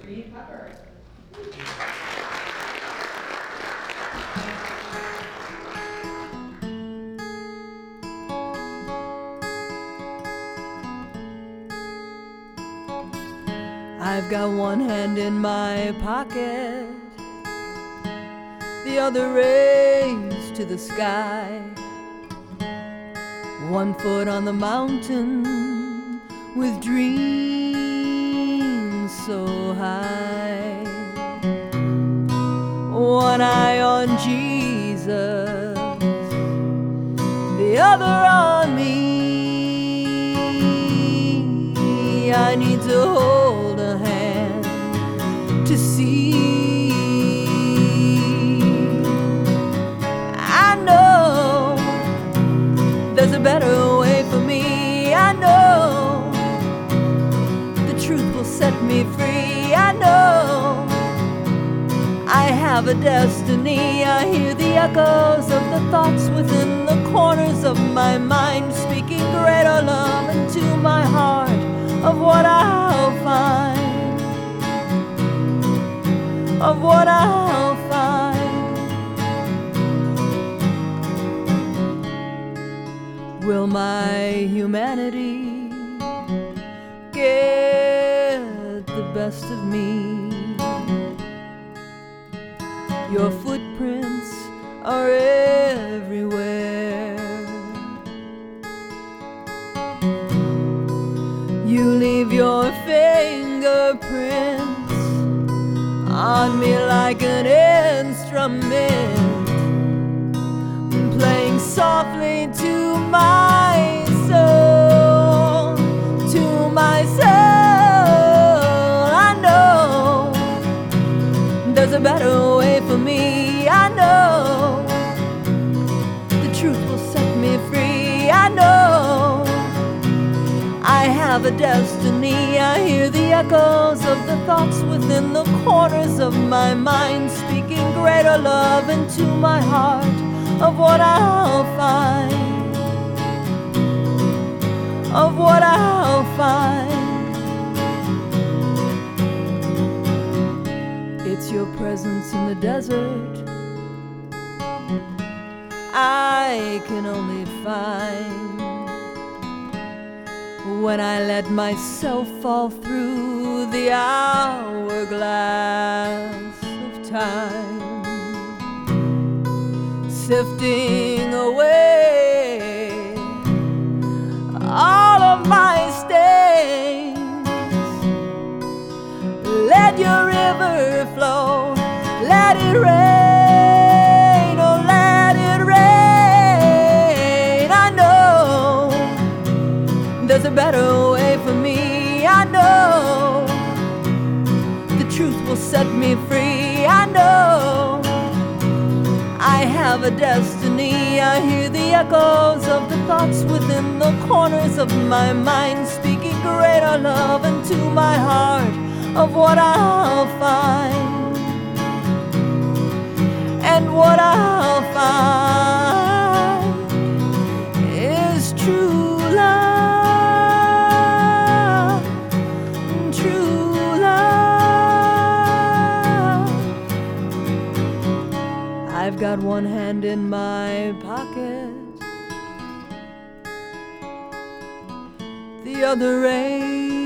Reed Pepper. I've got one hand in my pocket, the other raised to the sky. 1 foot on the mountain with dreams so high. One eye on Jesus, the other on me. I need to hold a hand to see. I know there's a better way for me. I know the truth will set me free. I know I have a destiny. I hear the echoes of the thoughts within the corners of my mind, speaking greater love into my heart of what I'll find, of what I'll find. Will my humanity get the best of me? Your footprints are everywhere. You leave your fingerprints on me like an instrument, playing softly to my soul, to my soul. I know there's a better way for me. I know the truth will set me free. I know I have a destiny. I hear the echoes of the thoughts within the corners of my mind, speaking greater love into my heart of what I'll find, of what I'll find. It's your presence in the desert I can only find when I let myself fall through the hourglass of time, sifting away all of my stains. Let your river flow, let it rain, oh let it rain. I know there's a better way for me. I know the truth will set me free. I know I have a destiny. I hear the echoes of the thoughts within the corners of my mind, speaking greater love into my heart of what I'll find, and what I'll find is true love, true love. I've got one hand in my pocket, the other raised